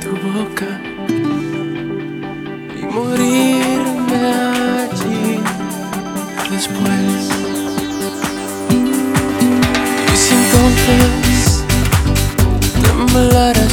tu boca y morirme allí después. Y si entonces temblara